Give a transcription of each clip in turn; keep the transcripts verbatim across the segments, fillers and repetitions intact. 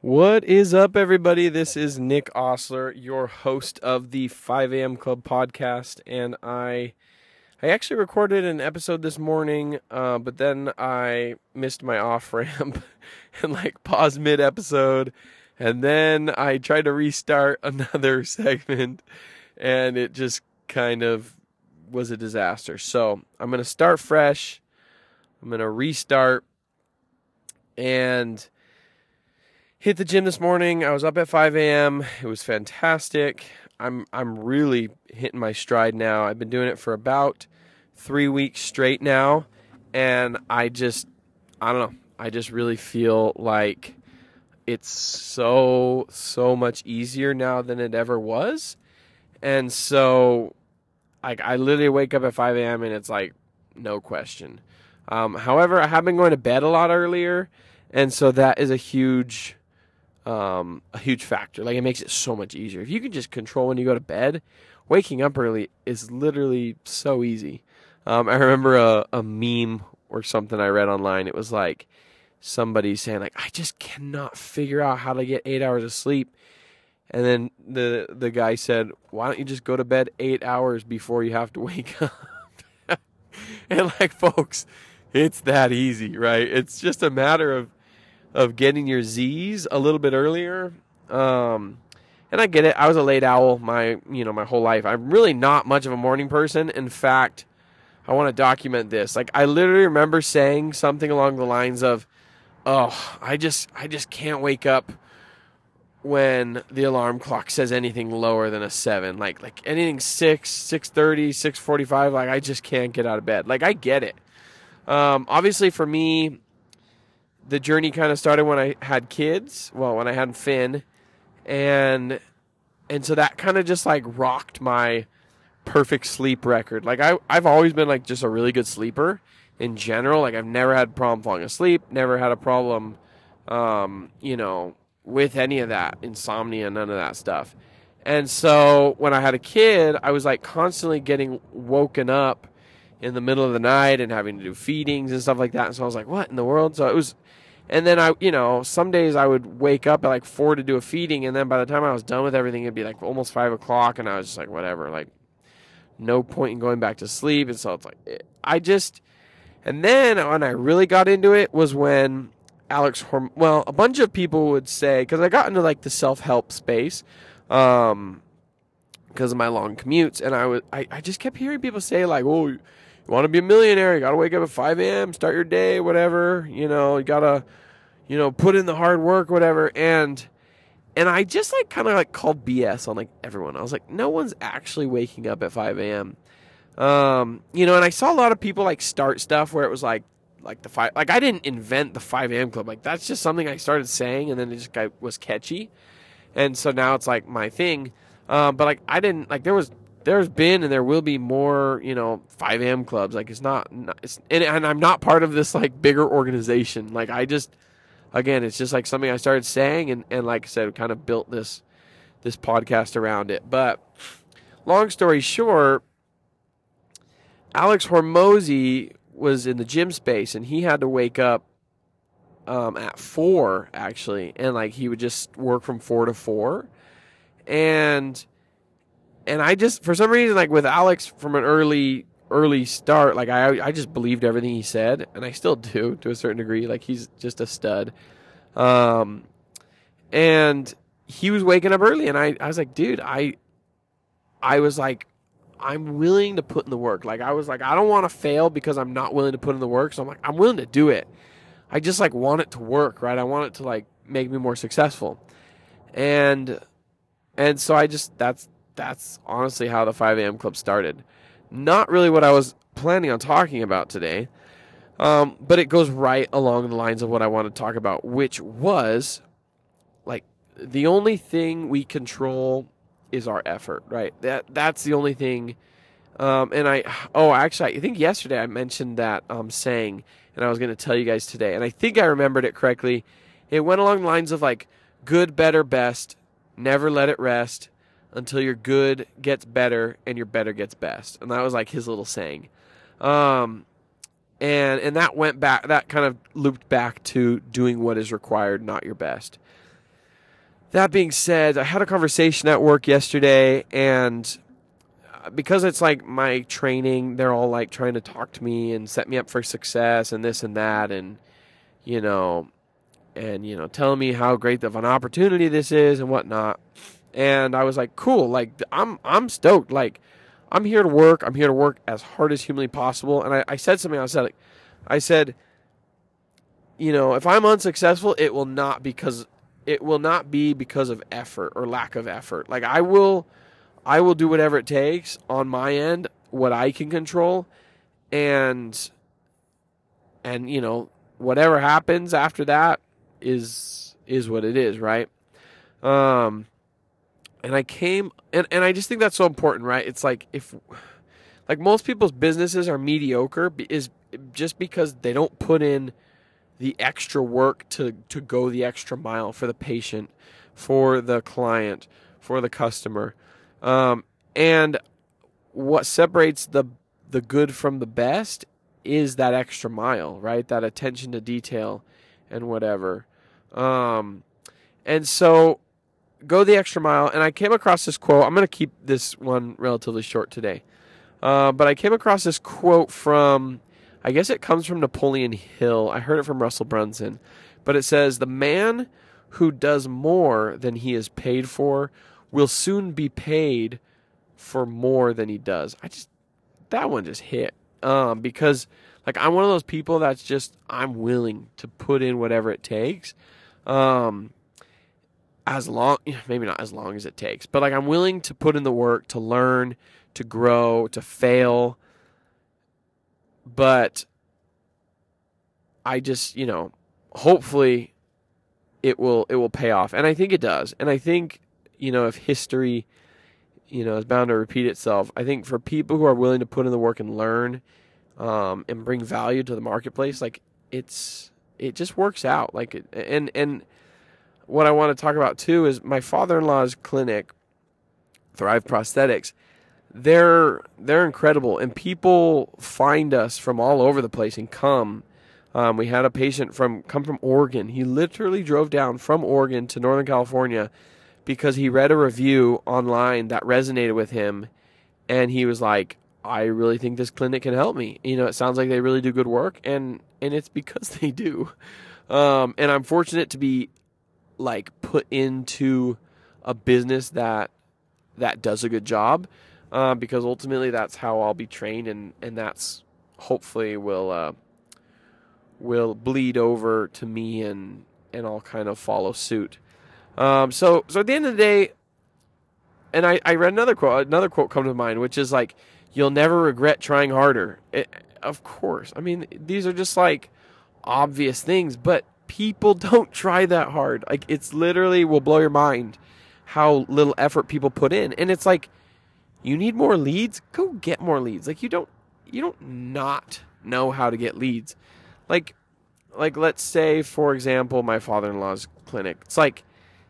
What is up, everybody? This is Nick Osler, your host of the five a.m. Club podcast, and I I actually recorded an episode this morning, uh, but then I missed my off-ramp and like paused mid-episode, and then I tried to restart another segment, and it just kind of was a disaster. So I'm going to start fresh. I'm going to restart, and hit the gym this morning. I was up at five a.m. It was fantastic. I'm I'm really hitting my stride now. I've been doing it for about three weeks straight now, and I just, I don't know, I just really feel like it's so, so much easier now than it ever was. And so, like, I literally wake up at five a.m. and it's like, no question. Um, however, I have been going to bed a lot earlier, and so that is a huge... Um, a huge factor. Like, it makes it so much easier. If you can just control when you go to bed, waking up early is literally so easy. Um, I remember a, a meme or something I read online. It was like somebody saying, like, I just cannot figure out how to get eight hours of sleep. And then the the guy said, why don't you just go to bed eight hours before you have to wake up? And like, folks, it's that easy, right? It's just a matter of of getting your Z's a little bit earlier. Um, and I get it. I was a late owl my, you know, my whole life. I'm really not much of a morning person. In fact, I want to document this. Like, I literally remember saying something along the lines of, oh, I just, I just can't wake up when the alarm clock says anything lower than a seven. Like, like anything six, six thirty, six forty-five, like, I just can't get out of bed. Like, I get it. Um, obviously for me, the journey kind of started when I had kids, well, when I had Finn, and and so that kind of just, like, rocked my perfect sleep record. Like, I, I've always been, like, just a really good sleeper in general. Like, I've never had a problem falling asleep, never had a problem, um, you know, with any of that, insomnia, none of that stuff. And so when I had a kid, I was, like, constantly getting woken up in the middle of the night and having to do feedings and stuff like that. And so I was like, what in the world? So it was... And then I, you know, some days I would wake up at like four to do a feeding, and then by the time I was done with everything, it'd be like almost five o'clock, and I was just like, whatever, like, no point in going back to sleep. And so it's like, I just, and then when I really got into it was when Alex, Horm- well, a bunch of people would say, because I got into like the self-help space, um, because of my long commutes, and I was, I, I just kept hearing people say like, oh, you want to be a millionaire, you got to wake up at five a.m., start your day, whatever, you know, you got to, you know, put in the hard work, whatever. And and I just like kind of like called B S on like everyone. I was like, no one's actually waking up at five a.m. Um, you know, and I saw a lot of people like start stuff where it was like like the five, like I didn't invent the five a.m. club. Like, that's just something I started saying, and then it just got, was catchy. And so now it's like my thing. Um, but like I didn't, like there was there's been and there will be more, you know, five a.m. clubs. Like, it's not, it's, and, and I'm not part of this like bigger organization. Like, I just, again, it's just like something I started saying, and, and like I said, kind of built this this podcast around it. But long story short, Alex Hormozi was in the gym space, and he had to wake up um, at four, actually, and like he would just work from four to four, and and I just, for some reason, like with Alex from an early early start, like I I just believed everything he said, and I still do to a certain degree. Like, he's just a stud. Um, and he was waking up early, and I, I was like, dude, I I was like, I'm willing to put in the work. Like, I was like, I don't want to fail because I'm not willing to put in the work. So I'm like, I'm willing to do it. I just like want it to work, right? I want it to like make me more successful. And and so I just, that's that's honestly how the five a.m. club started. Not really what I was planning on talking about today, um, but it goes right along the lines of what I want to talk about, which was, like, the only thing we control is our effort, right? That That's the only thing. Um, and I, oh, actually, I think yesterday I mentioned that um, saying, and I was going to tell you guys today, and I think I remembered it correctly. It went along the lines of, like, good, better, best, never let it rest until your good gets better and your better gets best. And that was like his little saying. Um, and and that went back, that kind of looped back to doing what is required, not your best. that being said, I had a conversation at work yesterday, and because it's like my training, they're all like trying to talk to me and set me up for success and this and that, and you know, and you know, telling me how great of an opportunity this is and whatnot. And I was like, cool, like I'm I'm stoked. Like I'm here to work. I'm here to work as hard as humanly possible. And I, I said something. I said, like, I said, you know, if I'm unsuccessful, it will not because it will not be because of effort or lack of effort. Like I will, I will do whatever it takes on my end, what I can control, and and you know, whatever happens after that is is what it is, right? Um, and I came, and and I just think that's so important, right? It's like if, like most people's businesses are mediocre is just because they don't put in the extra work to, to go the extra mile for the patient, for the client, for the customer. Um, and what separates the the good from the best is that extra mile, right? That attention to detail and whatever. Um, and so go the extra mile. And I came across this quote. I'm going to keep this one relatively short today. Uh, but I came across this quote from, I guess it comes from Napoleon Hill. I heard it from Russell Brunson. But it says, the man who does more than he is paid for will soon be paid for more than he does. I just, that one just hit. Um, because, like, I'm one of those people that's just, I'm willing to put in whatever it takes. Um, as long, maybe not as long as it takes, but, like, I'm willing to put in the work, to learn, to grow, to fail. But I just, you know, hopefully it will it will pay off. And I think it does. And I think, you know, if history, you know, is bound to repeat itself, I think for people who are willing to put in the work and learn um, and bring value to the marketplace, like it's it just works out. Like it, and and what I want to talk about too is my father-in-law's clinic, Thrive Prosthetics. They're they're incredible, and people find us from all over the place and come. Um, we had a patient from come from Oregon. He literally drove down from Oregon to Northern California because he read a review online that resonated with him, and he was like, "I really think this clinic can help me. You know, it sounds like they really do good work, and and it's because they do." Um, and I'm fortunate to be like put into a business that that does a good job. Uh, because ultimately that's how I'll be trained, and, and that's hopefully will uh, will bleed over to me, and, and I'll kind of follow suit. Um, so so at the end of the day, and I, I read another quote, another quote come to mind, which is like, you'll never regret trying harder. It, of course. I mean, these are just like obvious things, but people don't try that hard. Like it's literally will blow your mind how little effort people put in. And it's like, you need more leads? Go get more leads. Like you don't you don't not know how to get leads. Like like let's say, for example, my father-in-law's clinic. It's like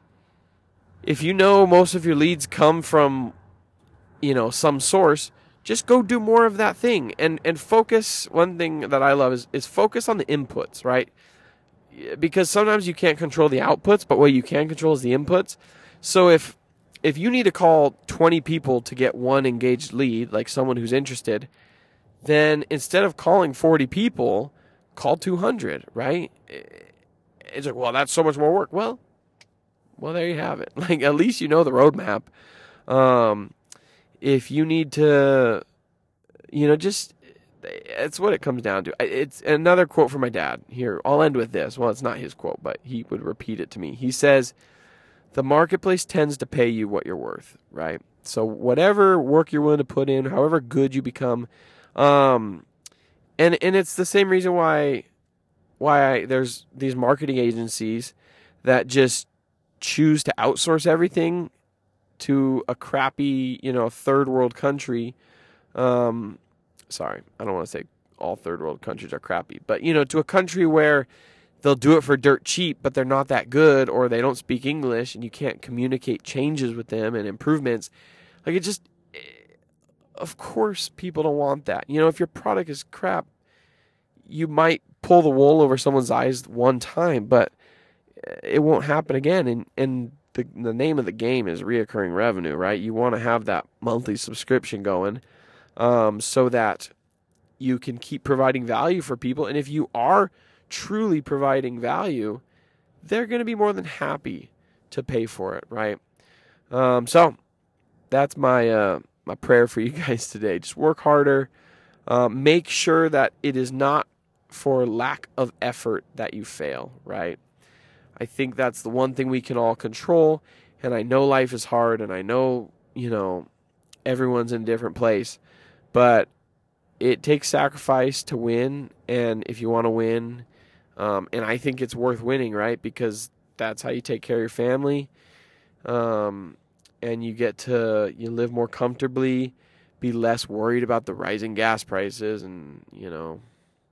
if you know most of your leads come from, you know, some source, just go do more of that thing and and focus. One thing that I love is is focus on the inputs, right? Because sometimes you can't control the outputs, but what you can control is the inputs. So if If you need to call twenty people to get one engaged lead, like someone who's interested, then instead of calling forty people, call two hundred, right? It's like, well, that's so much more work. Well, well, there you have it. Like, at least you know the roadmap. Um, if you need to, you know, just, it's what it comes down to. It's another quote from my dad here. I'll end with this. Well, it's not his quote, but he would repeat it to me. He says, the marketplace tends to pay you what you're worth, right? So whatever work you're willing to put in, however good you become, um, and and it's the same reason why why I, there's these marketing agencies that just choose to outsource everything to a crappy, you know, third world country. Um, sorry, I don't want to say all third world countries are crappy, but you know, to a country where they'll do it for dirt cheap, but they're not that good, or they don't speak English, and you can't communicate changes with them and improvements. Like, it just, of course, people don't want that. You know, if your product is crap, you might pull the wool over someone's eyes one time, but it won't happen again. And, and the the name of the game is reoccurring revenue, right? You want to have that monthly subscription going, um, so that you can keep providing value for people. And if you are truly providing value, they're going to be more than happy to pay for it, right? Um, so that's my uh, my prayer for you guys today. Just work harder. Uh, make sure that it is not for lack of effort that you fail, right? I think that's the one thing we can all control. And I know life is hard, and I know, you know, everyone's in a different place, but it takes sacrifice to win. And if you want to win, um, and I think it's worth winning, right? Because that's how you take care of your family. Um, and you get to, you live more comfortably, be less worried about the rising gas prices and, you know,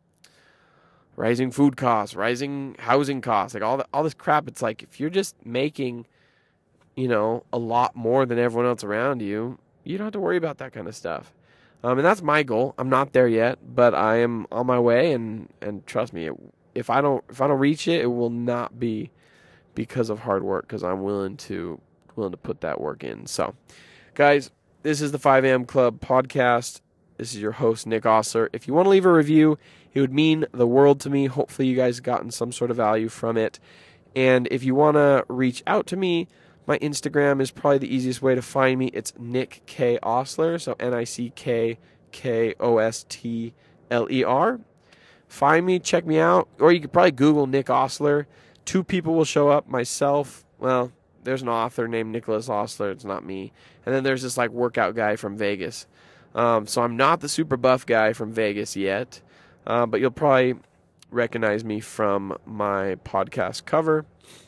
rising food costs, rising housing costs, like all the, all this crap. It's like, if you're just making, you know, a lot more than everyone else around you, you don't have to worry about that kind of stuff. Um, and that's my goal. I'm not there yet, but I am on my way. And, and trust me, it, if I don't, if I don't reach it, it will not be because of hard work, because I'm willing to, willing to put that work in. So guys, this is the five a.m. Club podcast. This is your host, Nick Osler. If you want to leave a review, it would mean the world to me. Hopefully you guys have gotten some sort of value from it. And if you want to reach out to me, my Instagram is probably the easiest way to find me. It's Nick K. Osler, so N I C K K O S T L E R. Find me, check me out, or you could probably Google Nick Osler. Two people will show up, myself. Well, there's an author named Nicholas Osler. It's not me. And then there's this like workout guy from Vegas. Um, so I'm not the super buff guy from Vegas yet, uh, but you'll probably recognize me from my podcast cover.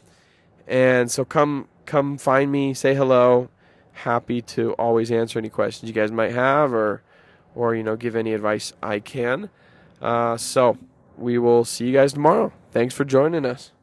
And so come come find me, say hello. Happy to always answer any questions you guys might have, or or you know, give any advice I can. Uh, so we will see you guys tomorrow. Thanks for joining us.